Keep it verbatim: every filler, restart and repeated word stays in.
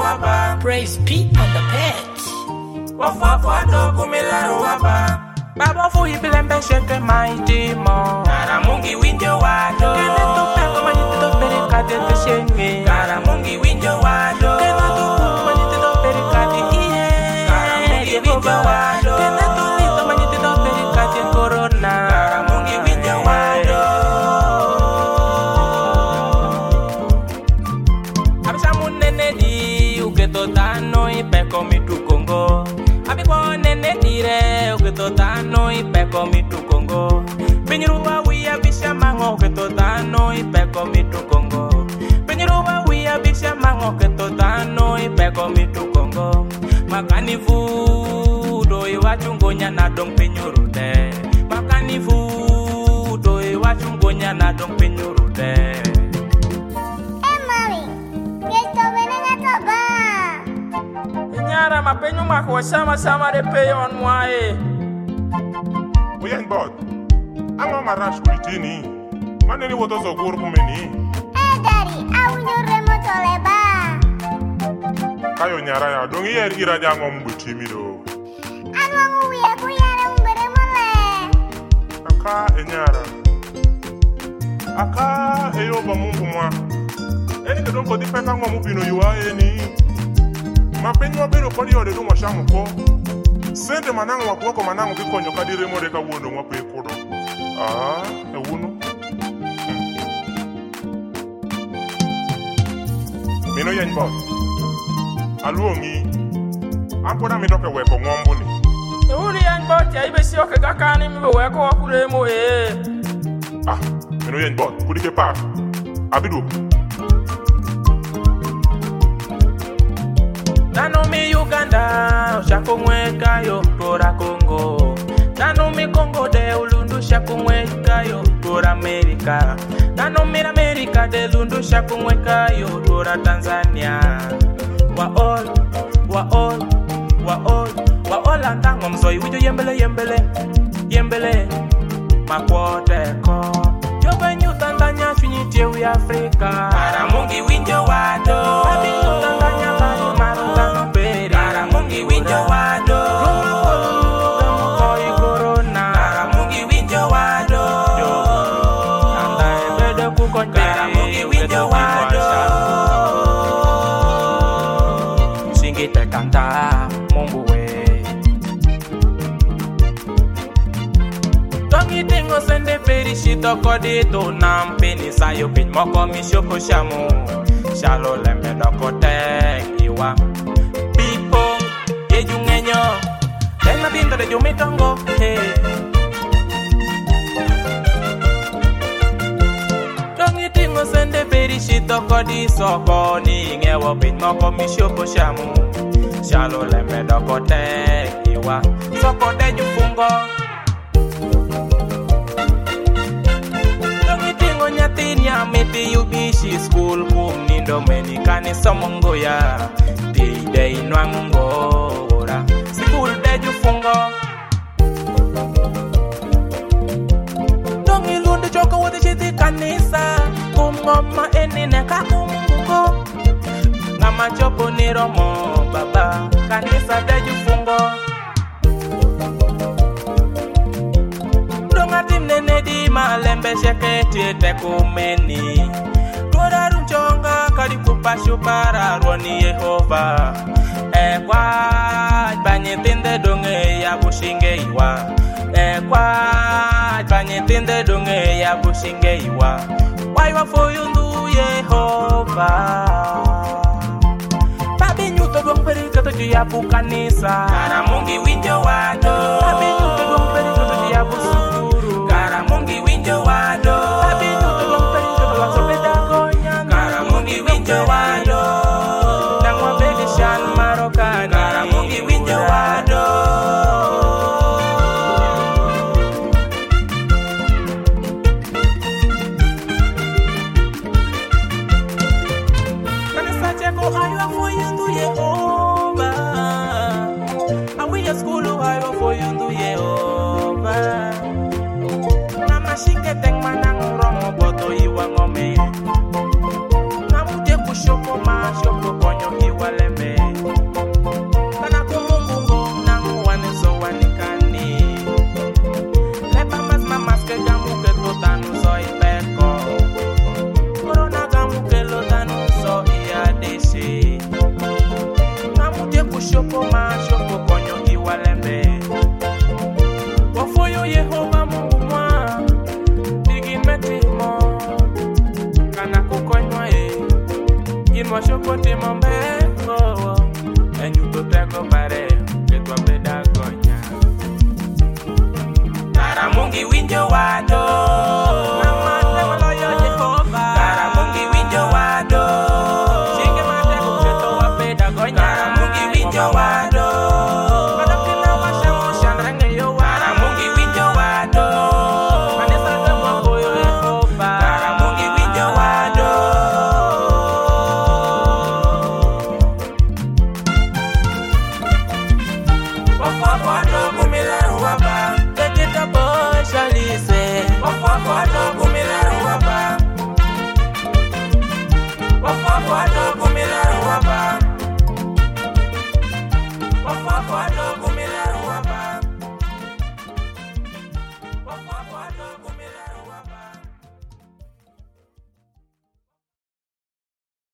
waba. Praise Pete on the pet. Wafa do kumila waba. Baba fu ipilembe sheke mighty mo. Karamungi winjo wado. Kene to peko manite to perika de te shenge. Karamungi winjo wado. Kene to peko manite to perika de iye. Karamungi winjo wado. Kene to lito manite to perika de corona. Karamungi winjo wado. Abisa munene di uketo tano ipeko mitu Kongo. Abiko nene dire uketo tano ipeko mitu Kongo. Penyiruwa wia bisha mango uketo tano ipeko mitu Kongo. Penyiruwa wia bisha mango uketo tano ipeko mitu Kongo. Makani fudo iwachungonya na dong penyurude. Makani fudo iwachungonya na dong penyurude. Emily, Cristo venga toba. Nyara mapenyo mako sama-sama de pay on mwae. Uyen bot. Anga marash kulitini. Maneni woto zogur kumeni. Eh dari, awinyo remoto leba. Kayo nyara ya dongi yer iraja ngom butimi do. Anwangu wiya kuyara umbere mole. Aka enyara. Aka eyo ba mungu mwa. Eni ke don ko di peka ngom bino yuwa eni. Mapenyo bero kodi yode do mwashamu ko. Sende manangu wakuwako manangu kikonyo kadire mwore ka wono mwape kodo. Ah, e wuno. Hmm. Mino yen bot. Aluongi. Ampoda midoke weko ngombo ni. E uni yan bot ya ibe siyo ke gakani mibe weko wakure mo e. Ah, mino yen bot. Kudike pa. Abidu. Nano mi Uganda, shakumweka yo tora Congo. Nano mi Congo de ulundu shakumweka yo tora Amerika. Nano mi Amerika de ulundu shakumweka yo tora Tanzania. Wa all, wa all, wa all, wa all antango mzoi wijo yembele yembele, yembele, makwote ko. Yobe nyu Tanzania finyitie wi Afrika. Karamungi winjo wado. Babi nyu Tanzania bani marungano peri. Karamungi winjo wado. Koi corona. Karamungi winjo wado. Anda ebede kukon peri. Karamungi winjo wado. Singite kanta Mungu we. Tongi tingo sende peri shito kodi to nampeni sayo pin moko mishoko shamu. Shalo lembe dokote iwa. Pipo yejungenyo. Tenga pinto de jumitongo. Hey. Tongi tingo sende peri shito kodi soko ni ngewo pin moko mishoko shamu. Shalo lembe dokote iwa. Soko de jufungo. Nyathini ameti yubishi school kum nindo menikani somongo ya Tide inwangora School de jufungo Dongi lunde choka wote chiti kanisa Kumoma enine kakumbuko Ngama chopo ni romo baba Kanisa de jufungo Nene di malembe sheketi te kumeni Tora runchonga karipupa shupara roni Yehova Ekwa banye tinde donge ya bushinge iwa Ekwa banye tinde donge ya bushinge iwa Waiwa foyundu Yehova Babi nyuto dong perika to ya bukanisa Karamungi winjo wado. Babi nyuto dong perika to ya busu Karamungi winjo wado. Babi nyuto dong perika to ya sobeda gonya. Karamungi winjo wado. Nangwa bedi shan marokani. Karamungi winjo wado. Kanisa cheko aywa foyundu Yehova. Awiya skulu aywa foyundu Yehova. Timo chopo timo mbengo Enyuto tego bare Ketwa beda gonya Karamungi winjo wado Namate maloyo Jehova Karamungi winjo wado Chinge mate kuketo wa beda gonya Karamungi winjo wado Madokina washa musha nrenge yo wa Karamungi winjo wado Manesa temwa koyo Jehova Karamungi winjo wado Wafakwado kumilaru waba Tetita bosha lise Wafakwado kumilaru waba Wafakwado